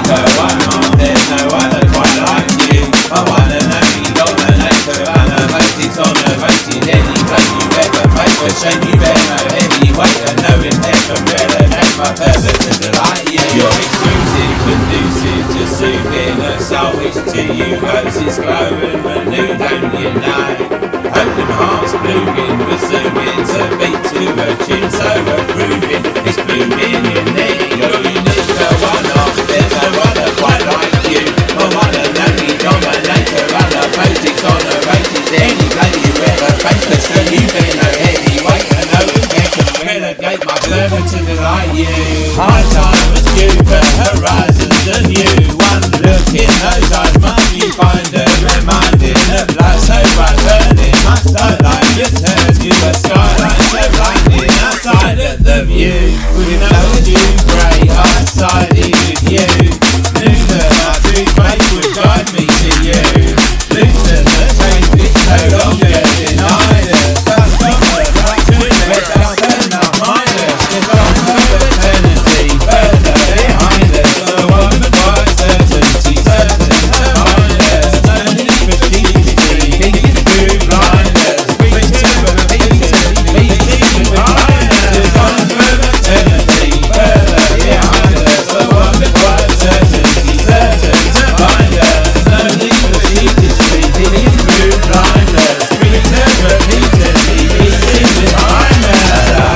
her one arm, there's no other quite like you. My one and only dominator, unmotives on her rated. Any place you ever face, a shame you bear no heavyweight and no impact from relegate my further to delight you. You're exclusive, conducive to soothing a soul which to you roses glow and renew, don't you know? Open hearts blooming, resuming to beat to a tune so approving. It's blooming you need. You're unique, the one off, there's no other quite like you. My one and only dominator, other politics on the rated. Any play you ever face, but still you've been no heavyweight and no impact can relegate my fervour to delight you. High time was due for horizons anew. One look in those eyes must you find a reminding of life so bright burning. My starlight returns to a skyline so blinding. Outside of the view, we know you grey eyesighted with you. Knew that my true faith would guide me to you. Loosen the chains which no longer denied us. But from the right to let us turn up mindless. There's long for eternity further behind us. The one requires certainty, certain to find us. No need for stupidity, thinking through blinders. Bring to repeatedly, thinking behind us. There's one for eternity further behind us. The one requires certainty, certain to find us. No need for stupidity, thinking through blinders. Bring to repeatedly, thinking behind us.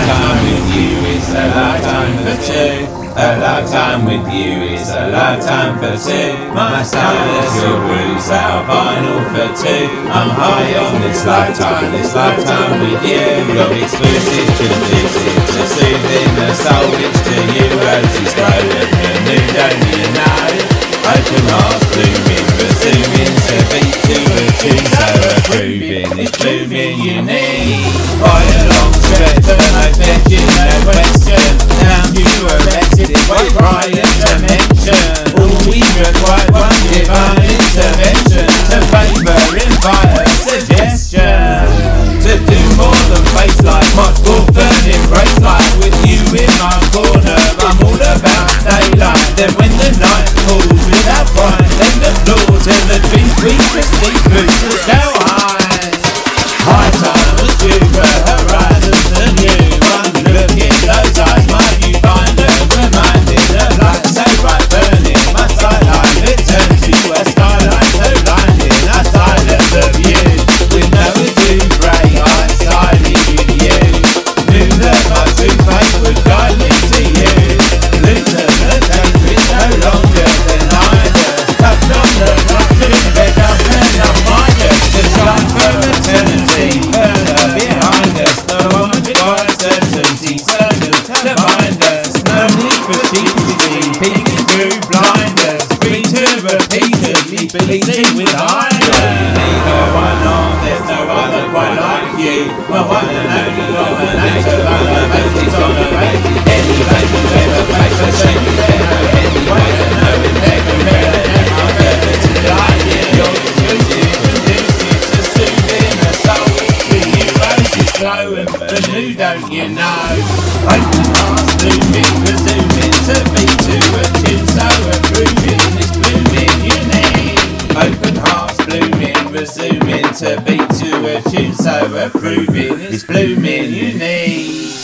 A lifetime with you is a lifetime for two. My stylus will bruise our vinyl for two. I'm high on this lifetime with you. You're exclusive, conducive to soothing the soul which to you roses grow and renew, don't you know? Open hearts blooming, resuming to beat to a tune so approving. It's blooming you need. By a long stretch of no question, no question. Now you arrested it, wait riot to mention. All we required one divine intervention to favour, invite a suggestion. To do more than face like much more burning embrace life with you in my corner. I'm all about daylight. Then when the night falls without pride, then the floors and the dreams we proceed through to scale high. High time was due for horizons anew. One look in those eyes, my viewfinder, reminded of light so bright burning. My sideline returned to a skyline so blinding. Outside of the view, with no too grey eyesighted with you. Knew that my true faith would guide me to you. Loosen the chains which no longer denied us. Touched on the rock to let our turn up mind us. Just like for eternity further behind us. The one requires certainty, certain to bind us. No need for stupidity, peeking through blinders. Free to repeatedly pleasing with iron. One on, there's no other quite like you. My one and only dominator, other motives on the rated. Any place you ever face, a shame you bear no heavyweight and no impact from relegate my further to delight you. You're exclusive, conducive to soothing a soul with you roses glow and renew, don't you know? Open hearts blooming, resuming to beat to a tune so approving. It's blooming you need. Open hearts blooming, resuming to beat to a tune so approving. It's blooming you need.